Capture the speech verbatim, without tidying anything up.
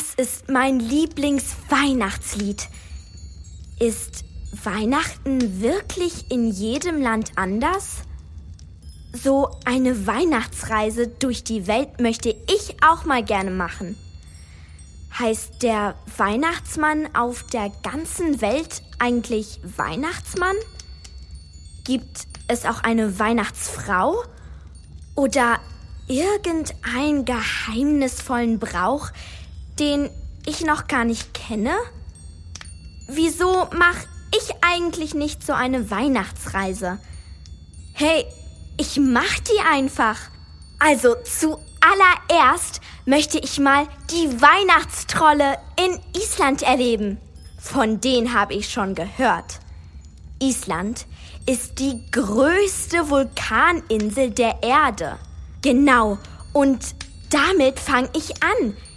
Das ist mein Lieblingsweihnachtslied. Ist Weihnachten wirklich in jedem Land anders? So eine Weihnachtsreise durch die Welt möchte ich auch mal gerne machen. Heißt der Weihnachtsmann auf der ganzen Welt eigentlich Weihnachtsmann? Gibt es auch eine Weihnachtsfrau? Oder irgendeinen geheimnisvollen Brauch, den ich noch gar nicht kenne? Wieso mache ich eigentlich nicht so eine Weihnachtsreise? Hey, ich mach die einfach. Also zuallererst möchte ich mal die Weihnachtstrolle in Island erleben. Von denen habe ich schon gehört. Island ist die größte Vulkaninsel der Erde. Genau, und damit fange ich an.